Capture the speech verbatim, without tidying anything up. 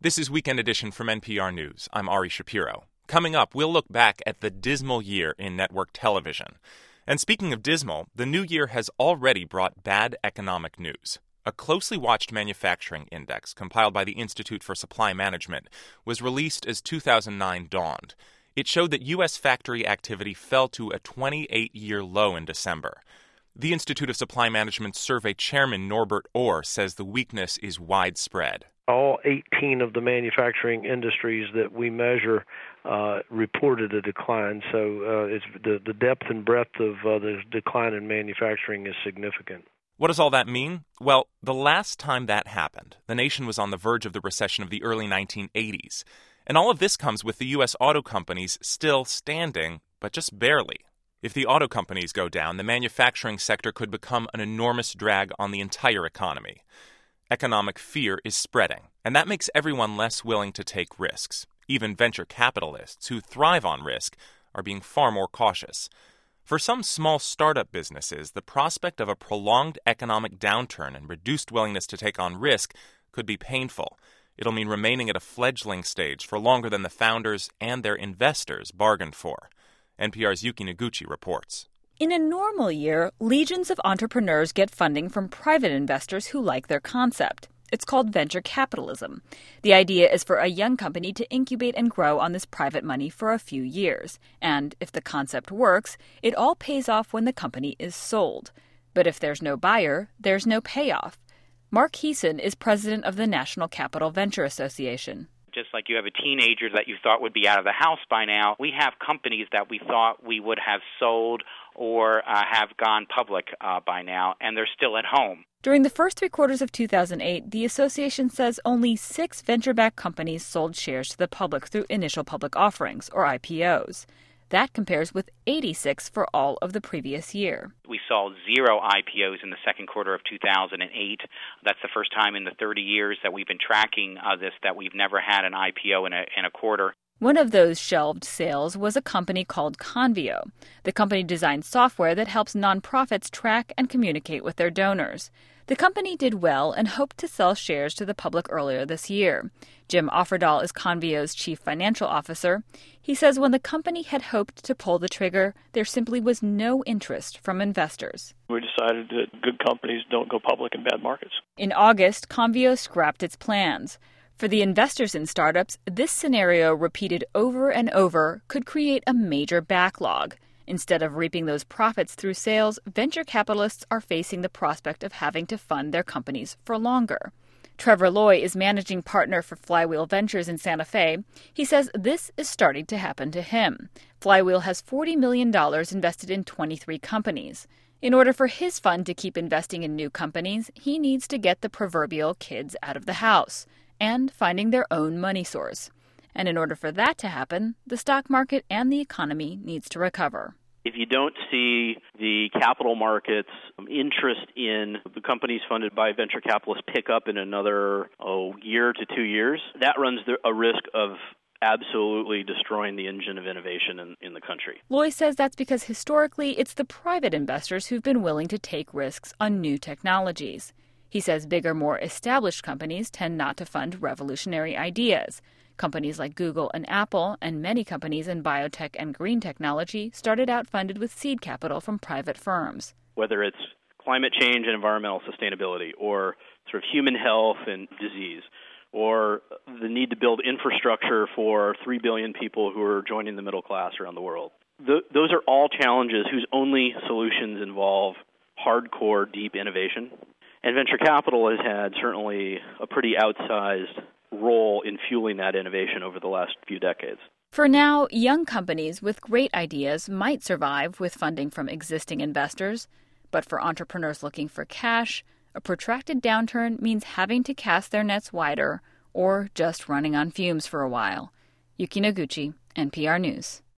This is Weekend Edition from N P R News. I'm Ari Shapiro. Coming up, we'll look back at the dismal year in network television. And speaking of dismal, the new year has already brought bad economic news. A closely watched manufacturing index compiled by the Institute for Supply Management was released as two thousand nine dawned. It showed that U S factory activity fell to a twenty-eight-year low in December. The Institute of Supply Management's survey chairman Norbert Orr says the weakness is widespread. All eighteen of the manufacturing industries that we measure uh, reported a decline. So uh, it's the, the depth and breadth of uh, the decline in manufacturing is significant. What does all that mean? Well, the last time that happened, the nation was on the verge of the recession of the early nineteen eighties. And all of this comes with the U S auto companies still standing, but just barely. If the auto companies go down, the manufacturing sector could become an enormous drag on the entire economy. Economic fear is spreading, and that makes everyone less willing to take risks. Even venture capitalists who thrive on risk are being far more cautious. For some small startup businesses, the prospect of a prolonged economic downturn and reduced willingness to take on risk could be painful. It'll mean remaining at a fledgling stage for longer than the founders and their investors bargained for. N P R's Yuki Noguchi reports. In a normal year, legions of entrepreneurs get funding from private investors who like their concept. It's called venture capitalism. The idea is for a young company to incubate and grow on this private money for a few years. And if the concept works, it all pays off when the company is sold. But if there's no buyer, there's no payoff. Mark Heeson is president of the National Capital Venture Association. Just like you have a teenager that you thought would be out of the house by now, we have companies that we thought we would have sold or uh, have gone public uh, by now, and they're still at home. During the first three quarters of two thousand eight, the association says only six venture-backed companies sold shares to the public through initial public offerings, or I P Os. That compares with eighty-six for all of the previous year. We saw zero I P Os in the second quarter of two thousand eight. That's the first time in the thirty years that we've been tracking uh, this that we've never had an I P O in a, in a quarter. One of those shelved sales was a company called Convio. The company designed software that helps nonprofits track and communicate with their donors. The company did well and hoped to sell shares to the public earlier this year. Jim Offerdahl is Convio's chief financial officer. He says when the company had hoped to pull the trigger, there simply was no interest from investors. We decided that good companies don't go public in bad markets. In August, Convio scrapped its plans. For the investors in startups, this scenario repeated over and over could create a major backlog. Instead of reaping those profits through sales, venture capitalists are facing the prospect of having to fund their companies for longer. Trevor Loy is managing partner for Flywheel Ventures in Santa Fe. He says this is starting to happen to him. Flywheel has forty million dollars invested in twenty-three companies. In order for his fund to keep investing in new companies, he needs to get the proverbial kids out of the house and finding their own money source. And in order for that to happen, the stock market and the economy needs to recover. If you don't see the capital markets interest in the companies funded by venture capitalists pick up in another oh, year to two years, that runs the, a risk of absolutely destroying the engine of innovation in, in the country. Loy says that's because historically it's the private investors who've been willing to take risks on new technologies. He says bigger, more established companies tend not to fund revolutionary ideas. Companies like Google and Apple and many companies in biotech and green technology started out funded with seed capital from private firms. Whether it's climate change and environmental sustainability, or sort of human health and disease, or the need to build infrastructure for three billion people who are joining the middle class around the world. The, those are all challenges whose only solutions involve hardcore, deep innovation. And venture capital has had certainly a pretty outsized role in fueling that innovation over the last few decades. For now, young companies with great ideas might survive with funding from existing investors. But for entrepreneurs looking for cash, a protracted downturn means having to cast their nets wider or just running on fumes for a while. Yuki Noguchi, N P R News.